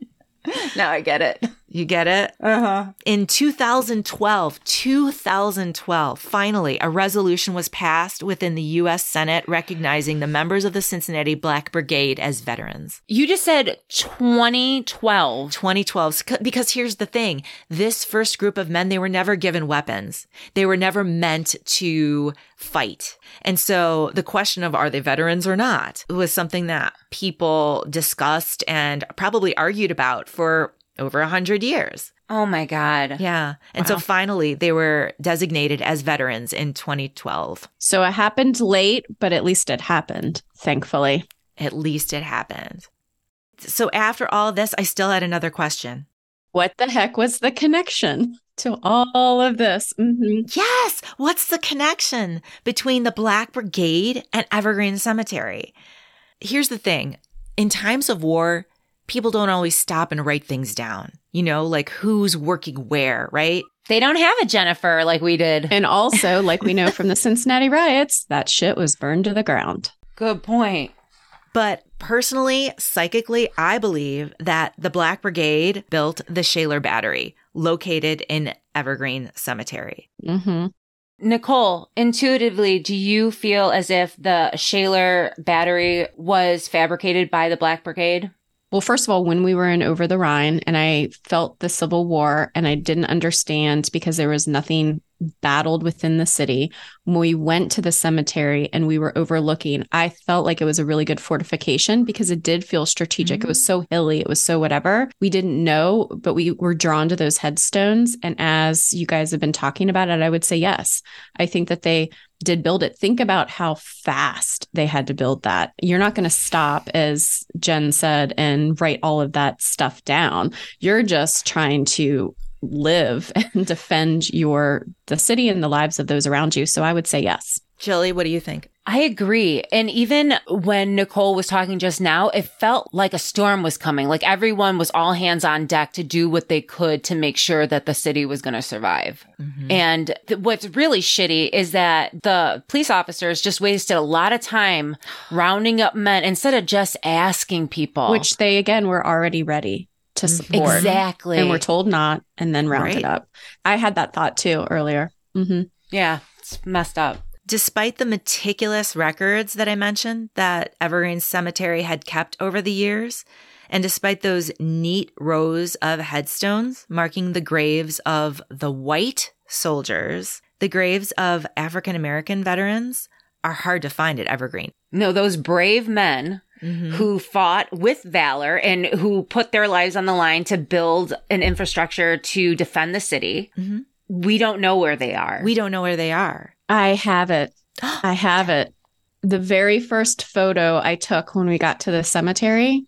Now I get it. You get it? Uh-huh. In two thousand twelve, two thousand twelve, finally, a resolution was passed within the U S Senate recognizing the members of the Cincinnati Black Brigade as veterans. You just said twenty twelve. twenty twelve, because here's the thing. This first group of men, they were never given weapons. They were never meant to fight. And so the question of are they veterans or not was something that people discussed and probably argued about for over a hundred years. Oh my God. Yeah. And Wow. so finally they were designated as veterans in twenty twelve. So it happened late, but at least it happened, thankfully. At least it happened. So after all of this, I still had another question. What the heck was the connection to all of this? hmm Yes. What's the connection between the Black Brigade and Evergreen Cemetery? Here's the thing. In times of war, people don't always stop and write things down, you know, like who's working where, right? They don't have a Jennifer like we did. And also, like we know from the Cincinnati riots, that shit was burned to the ground. Good point. But personally, psychically, I believe that the Black Brigade built the Shaler Battery located in Evergreen Cemetery. hmm Nicole, intuitively, do you feel as if the Shaler battery was fabricated by the Black Brigade? Well, first of all, when we were in Over the Rhine and I felt the Civil War and I didn't understand because there was nothing battled within the city, when we went to the cemetery and we were overlooking, I felt like it was a really good fortification because it did feel strategic. Mm-hmm. It was so hilly. It was so whatever. We didn't know, but we were drawn to those headstones. And as you guys have been talking about it, I would say yes. I think that they did build it. Think about how fast they had to build that. You're not going to stop, as Jen said, and write all of that stuff down. You're just trying to live and defend your the city and the lives of those around you. So I would say yes. Jilly, what do you think? I agree. And even when Nicole was talking just now, it felt like a storm was coming. Like everyone was all hands on deck to do what they could to make sure that the city was going to survive. Mm-hmm. And th- what's really shitty is that the police officers just wasted a lot of time rounding up men instead of just asking people. Which they, again, were already ready to support. Exactly. And were told not and then rounded Right. up. I had that thought too earlier. Mm-hmm. Yeah, it's messed up. Despite the meticulous records that I mentioned that Evergreen Cemetery had kept over the years, and despite those neat rows of headstones marking the graves of the white soldiers, the graves of African American veterans are hard to find at Evergreen. No, those brave men mm-hmm. who fought with valor and who put their lives on the line to build an infrastructure to defend the city. Mm-hmm. We don't know where they are. We don't know where they are. I have it. I have it. The very first photo I took when we got to the cemetery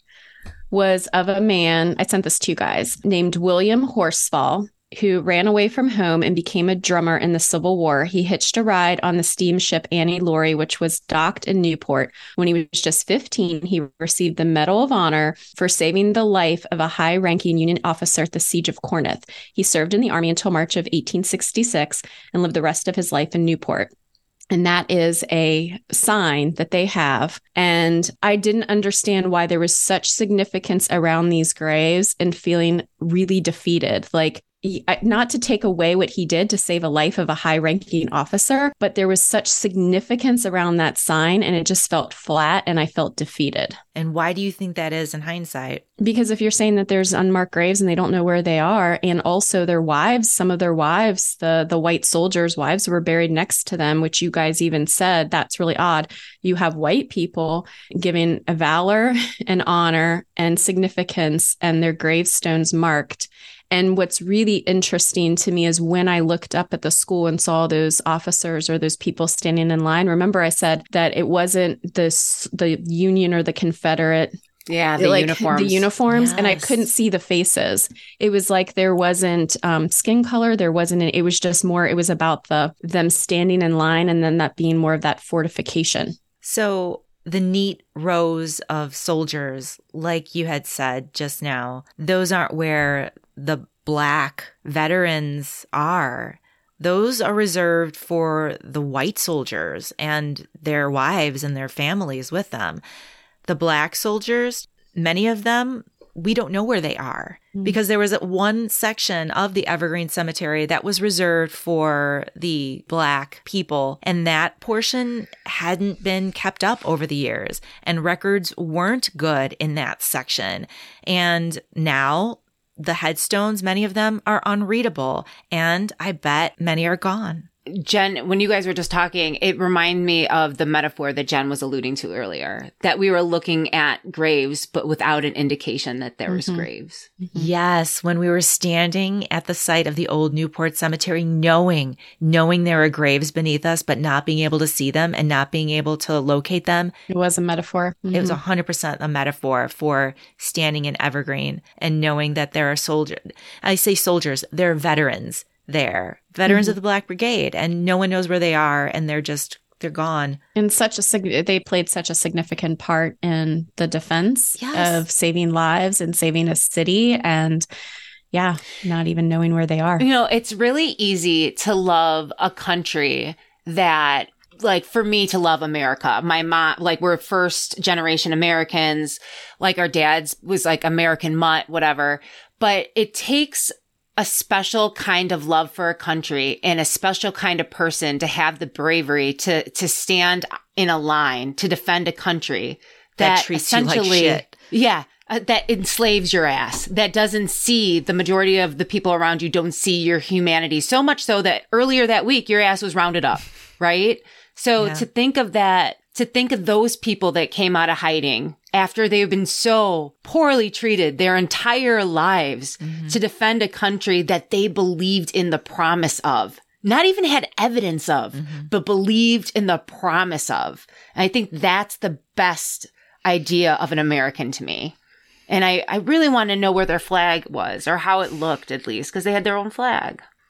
was of a man, I sent this to you guys, named William Horsfall, who ran away from home and became a drummer in the Civil War. He hitched a ride on the steamship Annie Laurie, which was docked in Newport. When he was just fifteen, he received the Medal of Honor for saving the life of a high-ranking Union officer at the Siege of Corinth. He served in the Army until March of eighteen sixty-six and lived the rest of his life in Newport. And that is a sign that they have. And I didn't understand why there was such significance around these graves and feeling really defeated. Like, not to take away what he did to save a life of a high-ranking officer, but there was such significance around that sign and it just felt flat and I felt defeated. And why do you think that is in hindsight? Because if you're saying that there's unmarked graves and they don't know where they are, and also their wives, some of their wives, the, the white soldiers' wives were buried next to them, which you guys even said, that's really odd. You have white people giving a valor and honor and significance and their gravestones marked. And what's really interesting to me is when I looked up at the school and saw those officers or those people standing in line, remember I said that it wasn't this, the Union or the Confederate. Yeah, the like, uniforms. The uniforms. Yes. And I couldn't see the faces. It was like there wasn't um, skin color. There wasn't, it was just more, it was about the them standing in line and then that being more of that fortification. So the neat rows of soldiers, like you had said just now, those aren't where the Black veterans are. Those are reserved for the white soldiers and their wives and their families with them. The Black soldiers, many of them, we don't know where they are mm-hmm. because there was one section of the Evergreen Cemetery that was reserved for the Black people. And that portion hadn't been kept up over the years and records weren't good in that section. And now the headstones, many of them are unreadable, and I bet many are gone. Jen, when you guys were just talking, it reminded me of the metaphor that Jen was alluding to earlier, that we were looking at graves, but without an indication that there was mm-hmm. graves. Mm-hmm. Yes, when we were standing at the site of the old Newport Cemetery, knowing, knowing there are graves beneath us, but not being able to see them and not being able to locate them. It was a metaphor. Mm-hmm. It was one hundred percent a metaphor for standing in Evergreen and knowing that there are soldiers. I say soldiers, they're veterans. There, veterans mm-hmm. of the Black Brigade, and no one knows where they are, and they're just, they're gone. And such a, they played such a significant part in the defense yes. of saving lives and saving a city, and yeah, not even knowing where they are. You know, it's really easy to love a country that, like, for me to love America. My mom, like, we're first generation Americans, like our dad's was like American mutt, whatever, but it takes a special kind of love for a country and a special kind of person to have the bravery to to stand in a line to defend a country that, that treats you like shit. Yeah, uh, that enslaves your ass, that doesn't see the majority of the people around you, don't see your humanity, so much so that earlier that week your ass was rounded up, right? So yeah. to think of that, to think of those people that came out of hiding after they've been so poorly treated their entire lives mm-hmm. to defend a country that they believed in the promise of, not even had evidence of, mm-hmm. but believed in the promise of. And I think that's the best idea of an American to me. And I, I really want to know where their flag was or how it looked, at least, because they had their own flag.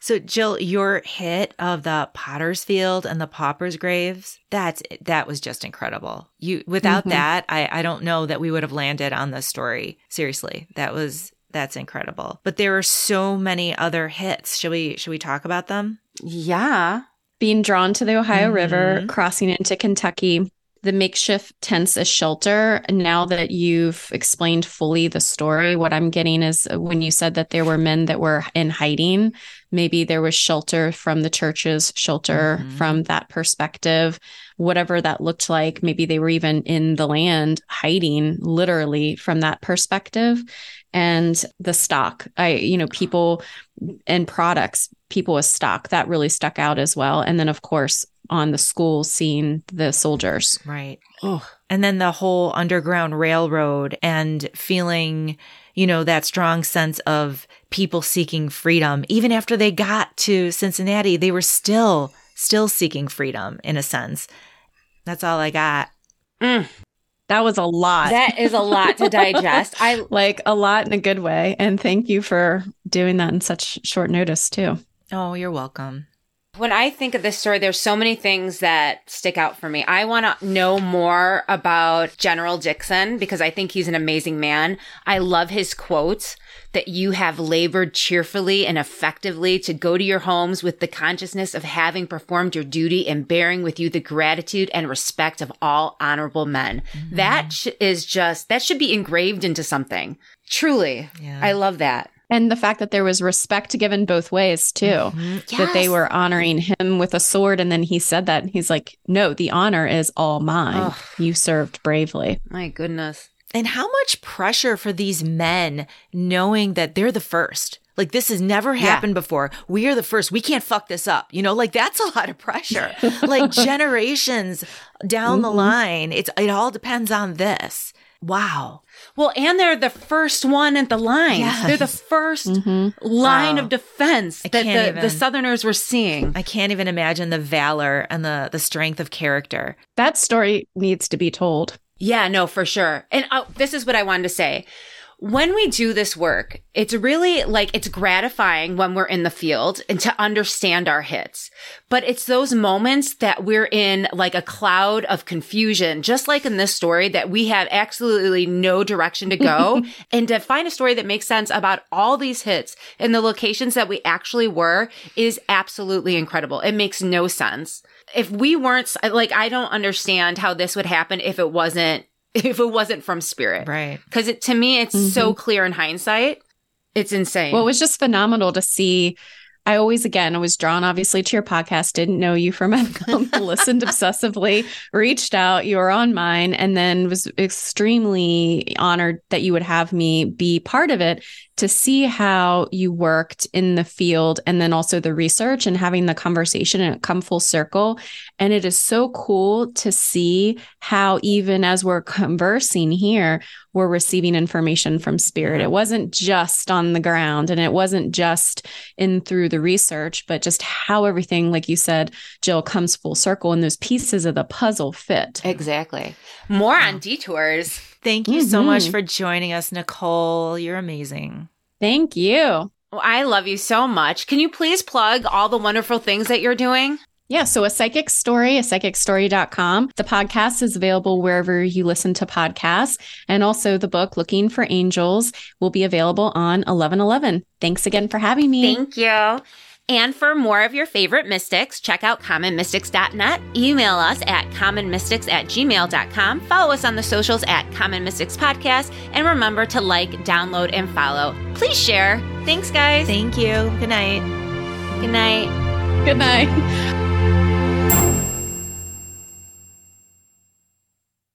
So Jill, your hit of the Potter's Field and the Pauper's Graves, that's that was just incredible. You without mm-hmm. that, I, I don't know that we would have landed on this story. Seriously, that was that's incredible. But there are so many other hits. Should we should we talk about them? Yeah. Being drawn to the Ohio Mm-hmm. River, crossing into Kentucky, the makeshift tents as shelter. Now that you've explained fully the story, what I'm getting is when you said that there were men that were in hiding, maybe there was shelter from the church's shelter Mm-hmm. from that perspective, whatever that looked like. Maybe they were even in the land hiding literally from that perspective. And the stock, I, you know, people and products, people with stock, that really stuck out as well. And then, of course, on the school, seeing the soldiers. Right. Oh. And then the whole Underground Railroad and feeling, you know, that strong sense of people seeking freedom. Even after they got to Cincinnati, they were still, still seeking freedom in a sense. That's all I got. Mm. That was a lot. That is a lot to digest. I like a lot in a good way. And thank you for doing that in such short notice too. Oh, you're welcome. When I think of this story, there's so many things that stick out for me. I want to know more about General Dixon because I think he's an amazing man. I love his quote that you have labored cheerfully and effectively to go to your homes with the consciousness of having performed your duty and bearing with you the gratitude and respect of all honorable men. Mm-hmm. That sh- is just, that should be engraved into something. Truly. Yeah. I love that. And the fact that there was respect given both ways, too, mm-hmm. yes. that they were honoring him with a sword. And then he said that. He's like, no, the honor is all mine. Ugh. You served bravely. My goodness. And how much pressure for these men knowing that they're the first. Like, this has never happened yeah. before. We are the first. We can't fuck this up. You know, like, that's a lot of pressure. Like, generations down mm-hmm. the line, it's it all depends on this. Wow. Well, and they're the first one at the line. Yes. They're the first mm-hmm. line wow. of defense I that the, even, the Southerners were seeing. I can't even imagine the valor and the, the strength of character. That story needs to be told. Yeah, no, for sure. And uh, this is what I wanted to say. When we do this work, it's really like it's gratifying when we're in the field and to understand our hits. But it's those moments that we're in like a cloud of confusion, just like in this story, that we have absolutely no direction to go. And to find a story that makes sense about all these hits and the locations that we actually were is absolutely incredible. It makes no sense. If we weren't like, I don't understand how this would happen if it wasn't if it wasn't from spirit. Right. Because it, to me, it's mm-hmm. so clear in hindsight. It's insane. Well, it was just phenomenal to see. I always, again, I was drawn obviously to your podcast, didn't know you from Adam, listened obsessively, reached out, you were on mine, and then was extremely honored that you would have me be part of it to see how you worked in the field and then also the research and having the conversation and it come full circle. And it is so cool to see how even as we're conversing here, we're receiving information from spirit. It wasn't just on the ground and it wasn't just in through the research, but just how everything, like you said, Jill, comes full circle and those pieces of the puzzle fit. Exactly. More on detours. Thank you mm-hmm. so much for joining us, Nicole. You're amazing. Thank you. Well, I love you so much. Can you please plug all the wonderful things that you're doing? Yeah. So A Psychic Story, a psychic story dot com. The podcast is available wherever you listen to podcasts. And also the book, Looking for Angels, will be available on eleven eleven. Thanks again for having me. Thank you. And for more of your favorite mystics, check out common mystics dot net. Email us at common mystics at gmail dot com. Follow us on the socials at Common Mystics Podcast. And remember to like, download, and follow. Please share. Thanks, guys. Thank you. Good night. Good night. Good night.